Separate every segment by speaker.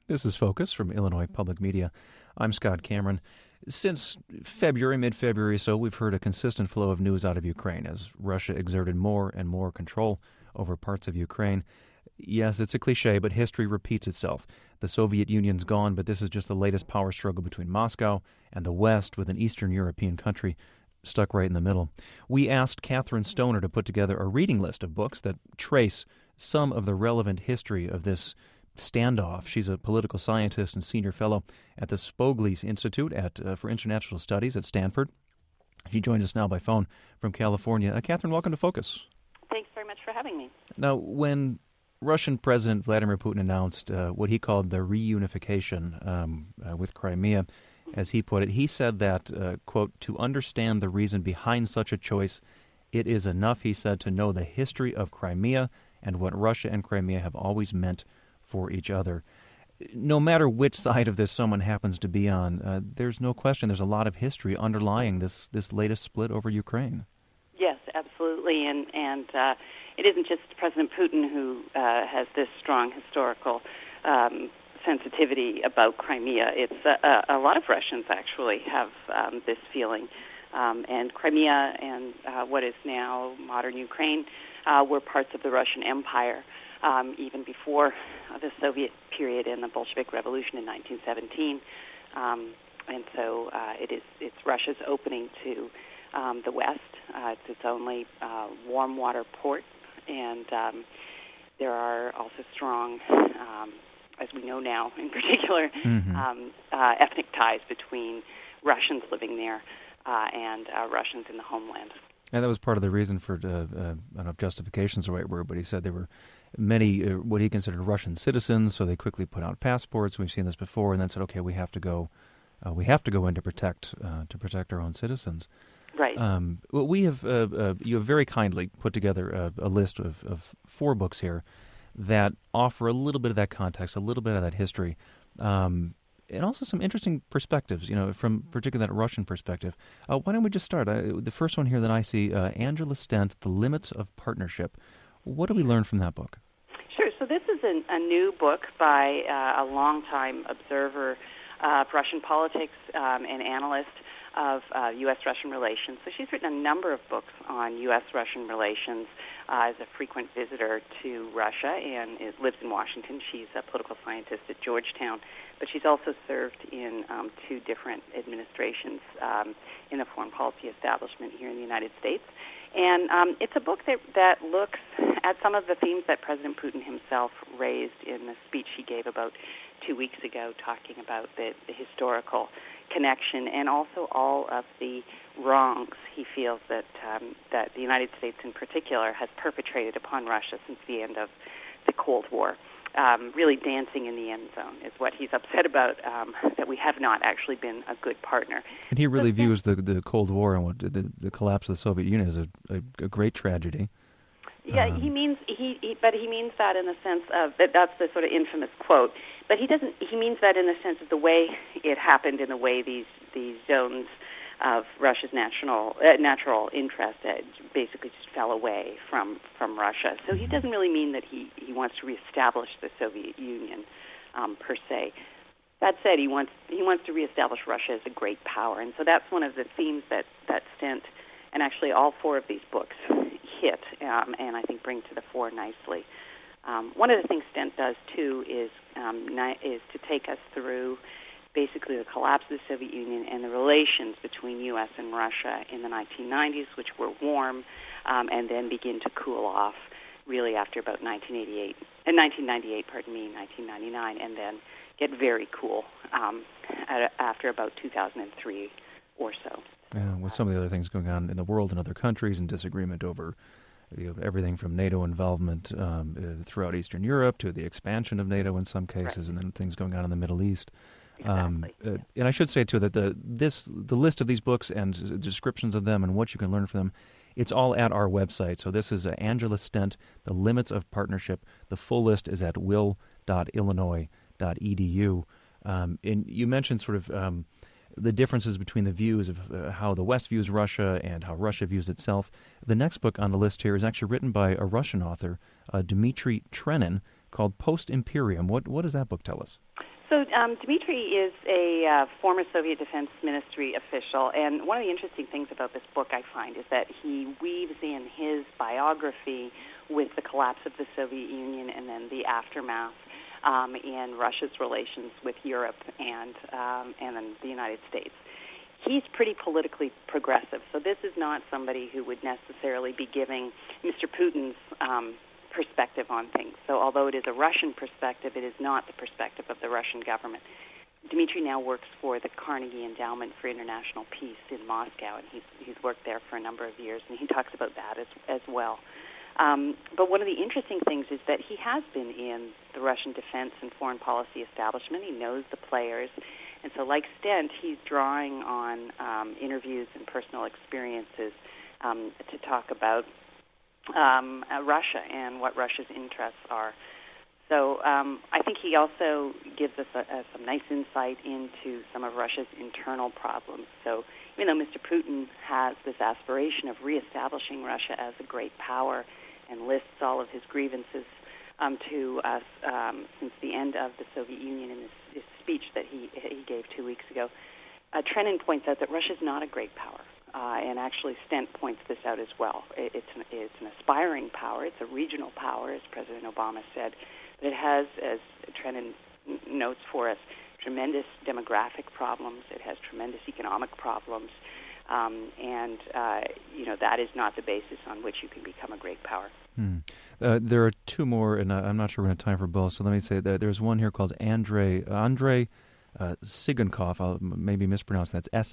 Speaker 1: This is Focus from Illinois Public Media. I'm Scott Cameron. Since mid-February so, we've heard a consistent flow of news out of Ukraine as Russia exerted more and more control over parts of Ukraine. Yes, it's a cliche, but history repeats itself. The Soviet Union's gone, but this is just the latest power struggle between Moscow and the West, with an Eastern European country stuck right in the middle. We asked Catherine Stoner to put together a reading list of books that trace some of the relevant history of this standoff. She's a political scientist and senior fellow at the Spogli Institute for International Studies at Stanford. She joins us now by phone from California. Catherine, welcome to Focus.
Speaker 2: Thanks very much for having me.
Speaker 1: Now, when Russian President Vladimir Putin announced what he called the reunification with Crimea, as he put it, he said that, quote, to understand the reason behind such a choice, it is enough, he said, to know the history of Crimea and what Russia and Crimea have always meant for each other. No matter which side of this someone happens to be on, there's no question there's a lot of history underlying this latest split over Ukraine.
Speaker 2: Yes, absolutely, and it isn't just President Putin who has this strong historical sensitivity about Crimea. It's a lot of Russians actually have this feeling, and Crimea and what is now modern Ukraine were parts of the Russian Empire. Even before the Soviet period and the Bolshevik Revolution in 1917, and so it's Russia's opening to the West. It's its only warm water port, and there are also strong, as we know now, in particular, ethnic ties between Russians living there and Russians in the homeland.
Speaker 1: And that was part of the reason for, I don't know if justification's the right word, but he said there were many what he considered Russian citizens, so they quickly put out passports. We've seen this before, and then said, "Okay, we have to go in to protect our own citizens."
Speaker 2: Right.
Speaker 1: Well, we have you have very kindly put together a list of 4 books here that offer a little bit of that context, a little bit of that history, and also some interesting perspectives, from particularly that Russian perspective. Why don't we just start? The first one here that I see, Angela Stent, The Limits of Partnership. What do we learn from that book?
Speaker 2: Sure. So this is a new book by a longtime observer of Russian politics and analyst of U.S.-Russian relations. So she's written a number of books on U.S.-Russian relations as a frequent visitor to Russia and lives in Washington. She's a political scientist at Georgetown, but she's also served in 2 different administrations in the foreign policy establishment here in the United States. And it's a book that looks at some of the themes that President Putin himself raised in the speech he gave about 2 weeks ago, talking about the historical connection and also all of the wrongs he feels that the United States in particular has perpetrated upon Russia since the end of the Cold War. Really dancing in the end zone is what he's upset about, that we have not actually been a good partner.
Speaker 1: And he really views the Cold War and the collapse of the Soviet Union as a great tragedy.
Speaker 2: Yeah, he means that in the sense of that's the sort of infamous quote. But he means that in the sense of the way it happened, in the way these zones of Russia's natural interest basically just fell away from Russia. So he doesn't really mean that he wants to reestablish the Soviet Union per se. That said, he wants to reestablish Russia as a great power, and so that's one of the themes that Stent and actually all 4 of these books hit, and I think bring to the fore nicely. One of the things Stent does too is to take us through basically the collapse of the Soviet Union and the relations between U.S. and Russia in the 1990s, which were warm, and then begin to cool off really after about 1998, 1999, and then get very cool after about 2003 or so.
Speaker 1: With some of the other things going on in the world and other countries and disagreement over everything from NATO involvement throughout Eastern Europe to the expansion of NATO in some cases,
Speaker 2: right.
Speaker 1: And then things going on in the Middle East.
Speaker 2: Exactly.
Speaker 1: And I should say, too, that the list of these books and descriptions of them and what you can learn from them, it's all at our website. So this is Angela Stent, The Limits of Partnership. The full list is at will.illinois.edu. And you mentioned sort of the differences between the views of how the West views Russia and how Russia views itself. The next book on the list here is actually written by a Russian author, Dmitry Trenin, called Post-Imperium. What does that book tell us?
Speaker 2: Dmitry is a former Soviet Defense Ministry official, and one of the interesting things about this book, I find, is that he weaves in his biography with the collapse of the Soviet Union and then the aftermath in Russia's relations with Europe and then the United States. He's pretty politically progressive, so this is not somebody who would necessarily be giving Mr. Putin's perspective on things. So although it is a Russian perspective, it is not the perspective of the Russian government. Dmitry now works for the Carnegie Endowment for International Peace in Moscow, and he's worked there for a number of years, and he talks about that as well. But one of the interesting things is that he has been in the Russian defense and foreign policy establishment. He knows the players. And so like Stent, he's drawing on interviews and personal experiences to talk about Russia and what Russia's interests are. So I think he also gives us some nice insight into some of Russia's internal problems. So even though Mr. Putin has this aspiration of reestablishing Russia as a great power and lists all of his grievances to us since the end of the Soviet Union in this speech that he gave 2 weeks ago, Trennan points out that Russia's not a great power. And actually, Stent points this out as well. It's an aspiring power. It's a regional power, as President Obama said. But it has, as Trennan notes for us, tremendous demographic problems. It has tremendous economic problems. And that is not the basis on which you can become a great power.
Speaker 1: There are two more, and I'm not sure we're going to have time for both, so let me say that there's one here called Andrei Sigankov. I'll maybe mispronounce that. It's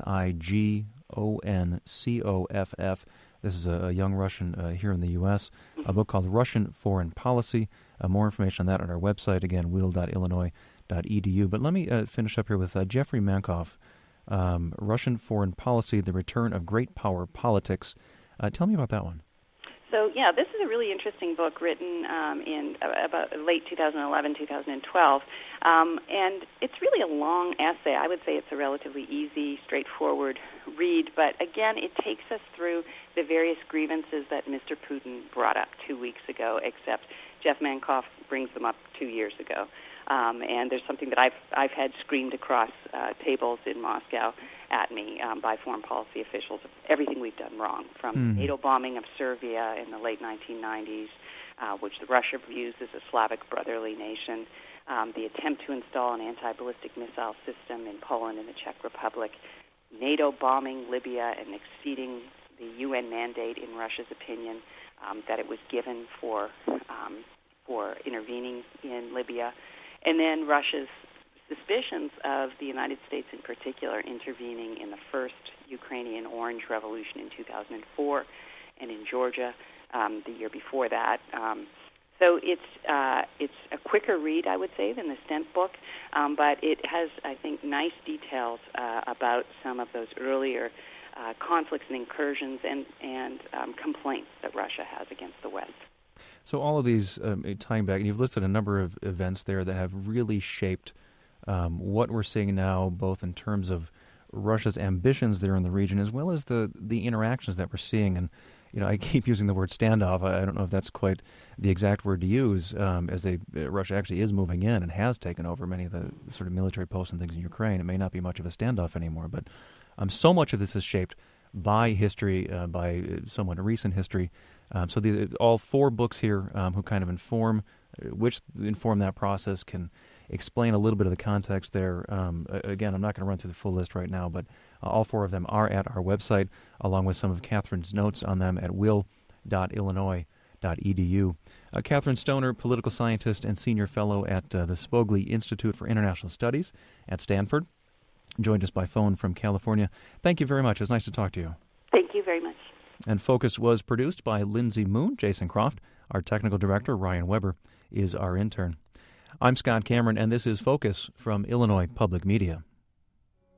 Speaker 1: Sigoncoff. This is a young Russian here in the U.S., a book called Russian Foreign Policy. More information on that on our website, again, will.illinois.edu. But let me finish up here with Jeffrey Mankoff, Russian Foreign Policy, The Return of Great Power Politics. Tell me about that one.
Speaker 2: So, this is a really interesting book written in about late 2011, 2012. And it's really a long essay. I would say it's a relatively easy, straightforward read. But, again, it takes us through the various grievances that Mr. Putin brought up 2 weeks ago, except Jeff Mankoff brings them up 2 years ago. And there's something that I've had screamed across tables in Moscow at me by foreign policy officials of everything we've done wrong, from the NATO bombing of Serbia in the late 1990s, which Russia views as a Slavic brotherly nation, the attempt to install an anti-ballistic missile system in Poland and the Czech Republic, NATO bombing Libya and exceeding the UN mandate, in Russia's opinion, that it was given for intervening in Libya, and then Russia's suspicions of the United States in particular intervening in the first Ukrainian Orange Revolution in 2004 and in Georgia the year before that. So it's a quicker read, I would say, than the Stent book, but it has, I think, nice details about some of those earlier conflicts and incursions and complaints that Russia has against the West.
Speaker 1: So all of these tying back, and you've listed a number of events there that have really shaped what we're seeing now, both in terms of Russia's ambitions there in the region, as well as the interactions that we're seeing. And I keep using the word standoff. I don't know if that's quite the exact word to use, as Russia actually is moving in and has taken over many of the sort of military posts and things in Ukraine. It may not be much of a standoff anymore, but so much of this is shaped by history, by somewhat recent history. So all four books here who kind of inform that process can explain a little bit of the context there. Again, I'm not going to run through the full list right now, but all four of them are at our website, along with some of Catherine's notes on them at will.illinois.edu. Catherine Stoner, political scientist and senior fellow at the Spogli Institute for International Studies at Stanford, joined us by phone from California. Thank you very much. It was nice to talk to you.
Speaker 2: Thank you very much.
Speaker 1: And Focus was produced by Lindsay Moon, Jason Croft. Our technical director, Ryan Weber, is our intern. I'm Scott Cameron, and this is Focus from Illinois Public Media.